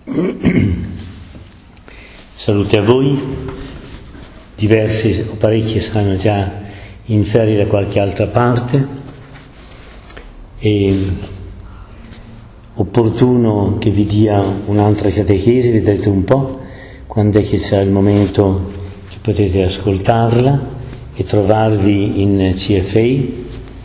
Salute a voi, diversi o parecchi saranno già in ferie da qualche altra parte e opportuno che vi dia un'altra catechesi, vedrete un po' quando è che sarà il momento che potete ascoltarla e trovarvi in CFA.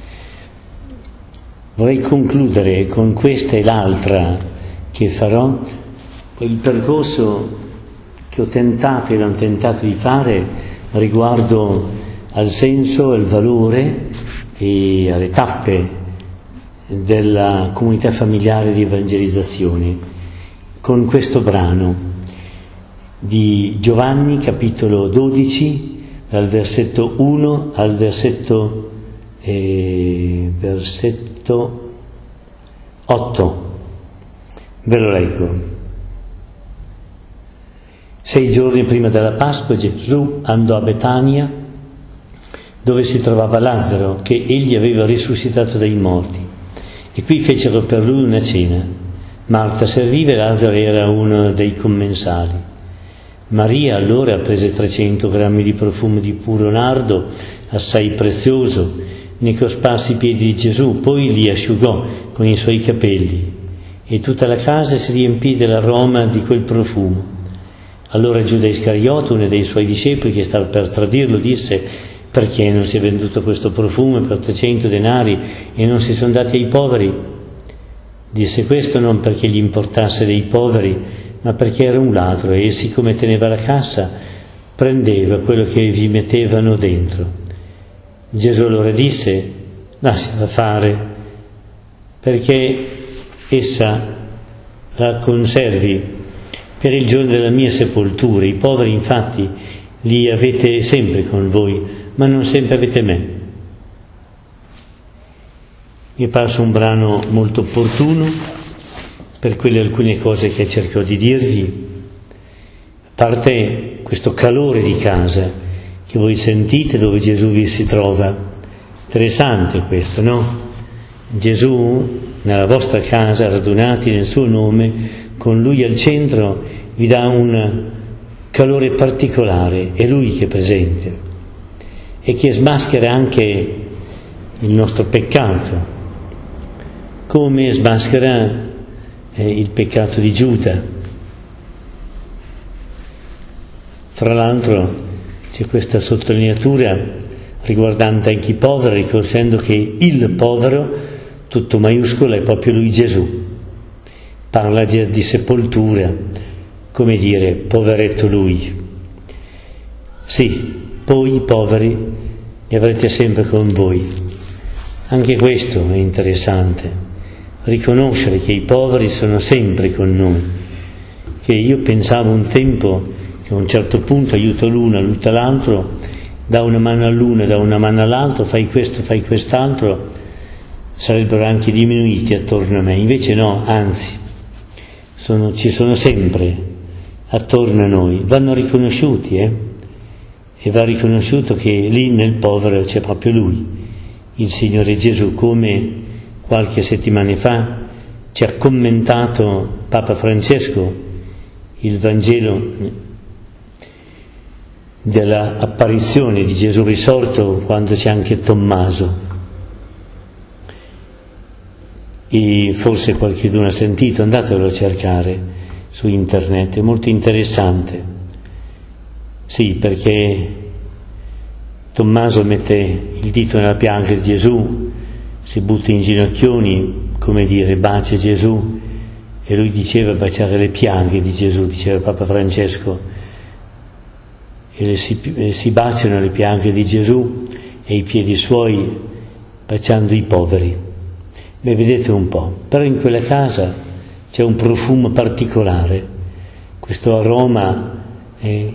Vorrei concludere con questa e l'altra che farò, il percorso che ho tentato e non tentato di fare riguardo al senso, al valore e alle tappe della comunità familiare di evangelizzazione, con questo brano di Giovanni, capitolo 12, dal versetto 1 al versetto 8. Ve lo leggo. 6 giorni prima della Pasqua Gesù andò a Betania, dove si trovava Lazzaro, che egli aveva risuscitato dai morti, e qui fecero per lui una cena. Marta serviva e Lazzaro era uno dei commensali. Maria allora prese 300 grammi di profumo di puro nardo, assai prezioso, ne cosparse i piedi di Gesù, poi li asciugò con i suoi capelli, e tutta la casa si riempì dell'aroma di quel profumo. Allora Giuda Iscariote, uno dei suoi discepoli che stava per tradirlo, disse: perché non si è venduto questo profumo per 300 denari e non si sono dati ai poveri? Disse questo non perché gli importasse dei poveri, ma perché era un ladro e, siccome teneva la cassa, prendeva quello che vi mettevano dentro. Gesù allora disse: lasciala fare, perché essa la conservi per il giorno della mia sepoltura. I poveri infatti li avete sempre con voi, ma non sempre avete me. Mi è parso un brano molto opportuno per quelle alcune cose che cerco di dirvi, a parte questo calore di casa che voi sentite dove Gesù vi si trova. Interessante questo, no? Gesù nella vostra casa, radunati nel suo nome, con Lui al centro, vi dà un calore particolare, è Lui che è presente e che smaschera anche il nostro peccato, come smaschera il peccato di Giuda. Fra l'altro c'è questa sottolineatura riguardante anche i poveri, riconoscendo che il povero, tutto maiuscolo, è proprio Lui Gesù. Parla di sepoltura, come dire, poveretto Lui. Sì, poi i poveri li avrete sempre con voi. Anche questo è interessante, riconoscere che i poveri sono sempre con noi. Che io pensavo un tempo che a un certo punto aiuto l'uno, aiuto l'altro, da una mano all'uno, da una mano all'altro, fai questo, fai quest'altro, sarebbero anche diminuiti attorno a me. Invece no, anzi, ci sono sempre attorno a noi, vanno riconosciuti, e va riconosciuto che lì nel povero c'è proprio Lui, il Signore Gesù, come qualche settimana fa ci ha commentato Papa Francesco il Vangelo dell'apparizione di Gesù risorto, quando c'è anche Tommaso. E forse qualcuno ha sentito, andatelo a cercare su internet, è molto interessante. Sì, perché Tommaso mette il dito nella piaga di Gesù, si butta in ginocchioni, come dire, bacia Gesù, e lui diceva baciare le piaghe di Gesù, diceva Papa Francesco, e si baciano le piaghe di Gesù e i piedi suoi, baciando i poveri. Beh, vedete un po', però in quella casa c'è un profumo particolare, questo aroma e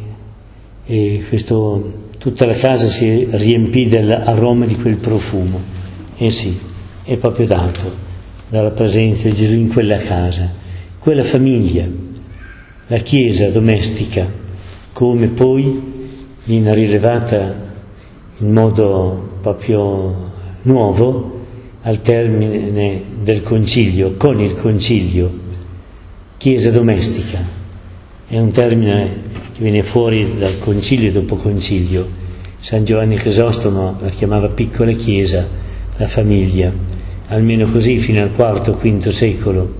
tutta la casa si riempì dell'aroma di quel profumo. E sì, è proprio dato dalla presenza di Gesù in quella casa, quella famiglia, la chiesa domestica, come poi viene rilevata in modo proprio nuovo al termine del concilio, con il concilio, chiesa domestica, è un termine che viene fuori dal concilio e dopo concilio. San Giovanni Crisostomo la chiamava piccola chiesa, la famiglia, almeno così fino al IV-V secolo,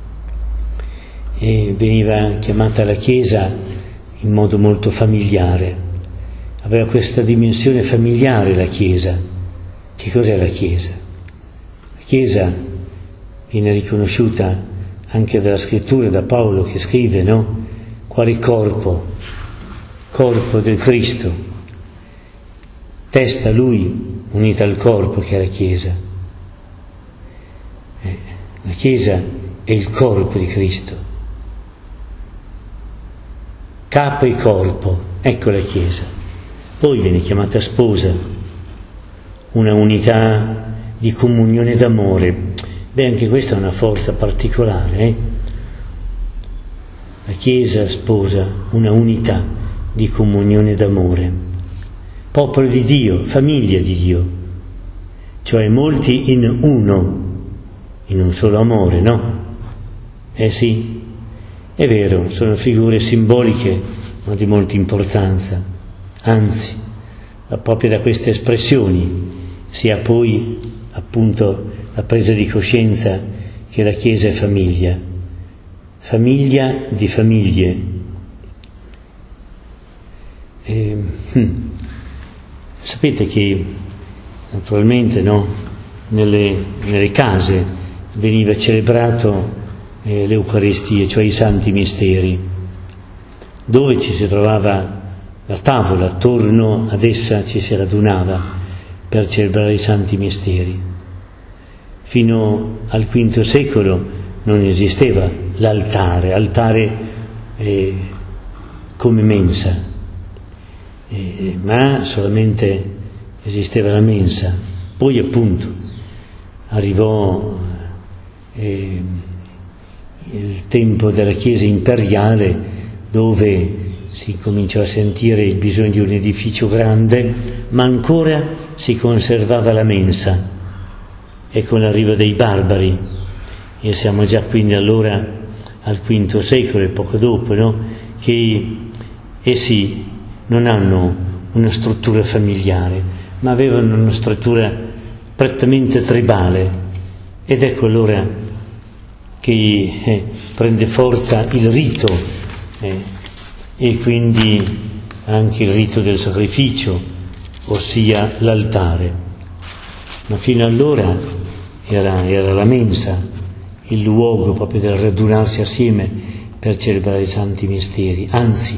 e veniva chiamata la chiesa in modo molto familiare, aveva questa dimensione familiare la chiesa. Che cos'è la chiesa? La chiesa viene riconosciuta anche dalla scrittura, da Paolo che scrive, no? Quale corpo del Cristo, testa lui unita al corpo che è la chiesa. La chiesa è il corpo di Cristo, capo e corpo, ecco la chiesa. Poi viene chiamata sposa, una unità di comunione d'amore. Beh, anche questa è una forza particolare, La Chiesa sposa, una unità di comunione d'amore. Popolo di Dio, famiglia di Dio, cioè molti in uno, in un solo amore, no? Sì, è vero, sono figure simboliche, ma di molta importanza. Anzi, proprio da queste espressioni si ha poi appunto la presa di coscienza che la Chiesa è famiglia di famiglie. Sapete che naturalmente, no, nelle case veniva celebrato l'Eucaristia, cioè i santi misteri, dove ci si trovava la tavola, attorno ad essa ci si radunava per celebrare i santi misteri. Fino al V secolo non esisteva l'altare come mensa, ma solamente esisteva la mensa. Poi appunto arrivò il tempo della Chiesa imperiale, dove si cominciò a sentire il bisogno di un edificio grande, ma ancora si conservava la mensa. E con l'arrivo dei barbari, e siamo già quindi allora al V secolo e poco dopo, no? Che essi non hanno una struttura familiare, ma avevano una struttura prettamente tribale, ed ecco allora che prende forza il rito, e quindi anche il rito del sacrificio, ossia l'altare. Ma fino allora era la mensa, il luogo proprio del radunarsi assieme per celebrare i santi misteri. Anzi,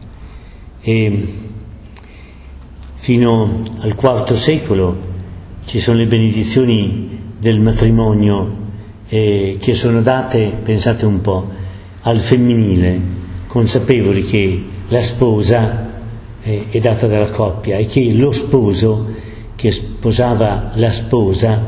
fino al IV secolo ci sono le benedizioni del matrimonio che sono date, pensate un po', al femminile, consapevoli che la sposa è data dalla coppia e che lo sposo che sposava la sposa,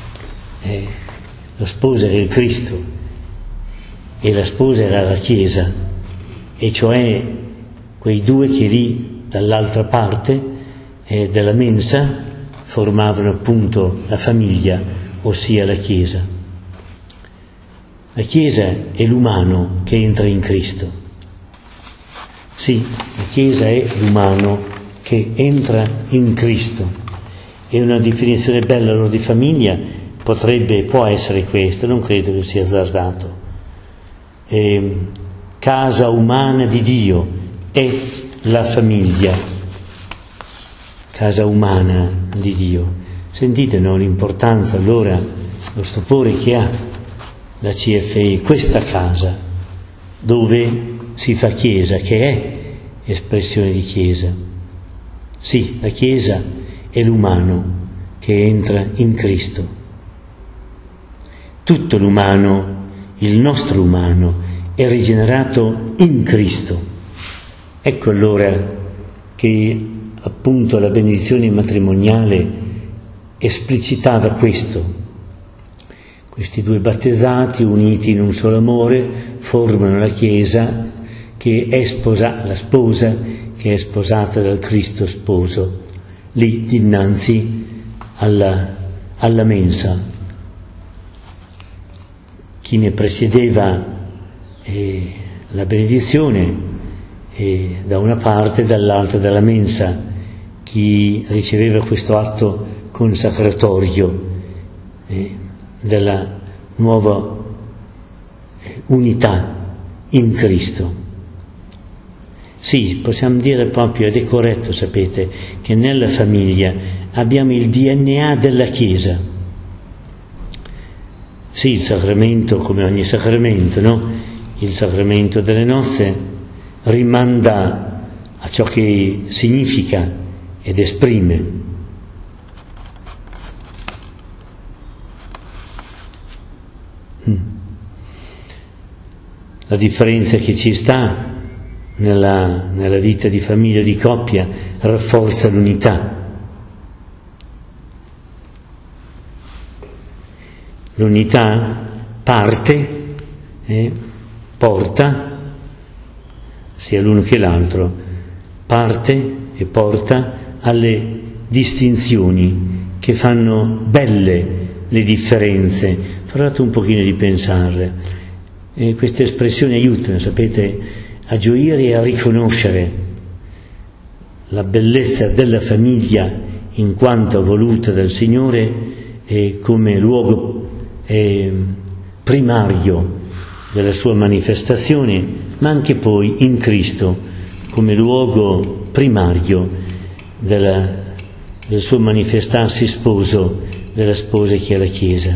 lo sposo era il Cristo e la sposa era la Chiesa, e cioè quei due che lì dall'altra parte della mensa formavano appunto la famiglia, ossia la Chiesa. La Chiesa è l'umano che entra in Cristo. Sì, la Chiesa è l'umano che entra in Cristo. E una definizione bella allora di famiglia può essere questa, non credo che sia azzardato. Casa umana di Dio è la famiglia, casa umana di Dio. Sentite, no, l'importanza allora, lo stupore che ha la CFE, questa casa dove si fa Chiesa, che è espressione di Chiesa. Sì, la Chiesa è l'umano che entra in Cristo. Tutto l'umano, il nostro umano, è rigenerato in Cristo. Ecco allora che appunto la benedizione matrimoniale esplicitava questo. Questi due battezzati, uniti in un solo amore, formano la Chiesa che è la sposa che è sposata dal Cristo sposo, lì dinanzi alla mensa. Chi ne presiedeva la benedizione da una parte e dall'altra dalla mensa, chi riceveva questo atto consacratorio della nuova unità in Cristo. Sì, possiamo dire proprio, ed è corretto, sapete, che nella famiglia abbiamo il DNA della Chiesa. Sì, il sacramento, come ogni sacramento, no? Il sacramento delle nozze rimanda a ciò che significa ed esprime. La differenza che ci sta nella vita di famiglia, di coppia, rafforza l'unità. L'unità parte, porta, sia l'uno che l'altro, parte e porta alle distinzioni che fanno belle le differenze. Provate un pochino di pensarle. Queste espressioni aiutano, sapete, a gioire e a riconoscere la bellezza della famiglia in quanto voluta dal Signore come luogo primario della sua manifestazione, ma anche poi in Cristo come luogo primario del suo manifestarsi sposo della sposa che è la Chiesa.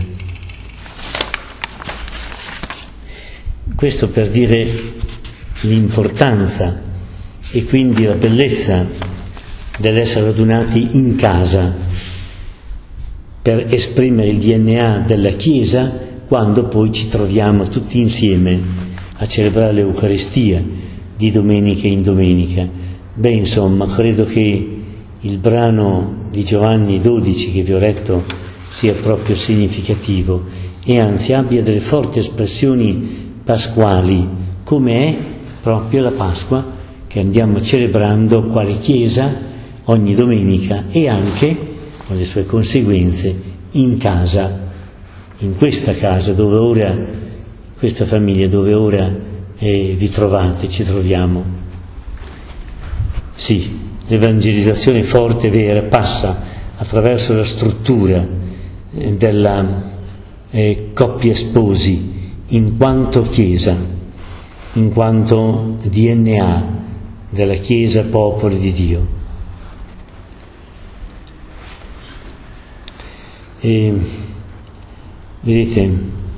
Questo per dire l'importanza e quindi la bellezza dell'essere radunati in casa per esprimere il DNA della Chiesa quando poi ci troviamo tutti insieme a celebrare l'Eucaristia di domenica in domenica. Beh, insomma, credo che il brano di Giovanni 12 che vi ho letto sia proprio significativo e anzi abbia delle forti espressioni pasquali, come è proprio la Pasqua che andiamo celebrando quale Chiesa ogni domenica e anche, con le sue conseguenze, in casa, in questa casa dove ora, questa famiglia dove ora vi trovate, ci troviamo. Sì, l'evangelizzazione forte e vera passa attraverso la struttura della coppia sposi in quanto Chiesa, in quanto DNA della Chiesa, popolo di Dio. Vedete,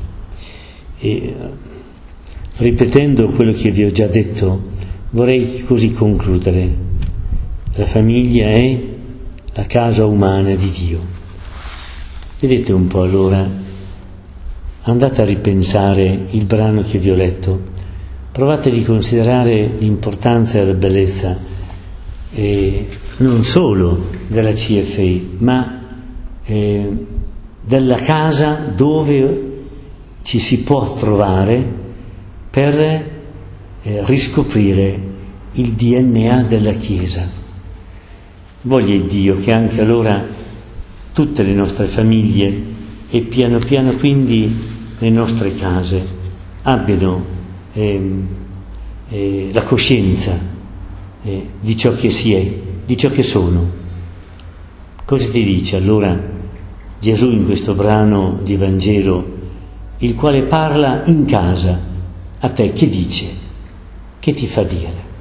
ripetendo quello che vi ho già detto, vorrei così concludere. La famiglia è la casa umana di Dio. Vedete un po' allora, andate a ripensare il brano che vi ho letto. Provate a considerare l'importanza e la bellezza non solo della CFI, ma della casa dove ci si può trovare per riscoprire il DNA della Chiesa. Voglia Dio che anche allora tutte le nostre famiglie e piano piano quindi le nostre case abbiano la coscienza di ciò che si è, di ciò che sono. Cosa ti dice allora Gesù in questo brano di Vangelo, il quale parla in casa? A te che dice? Che ti fa dire?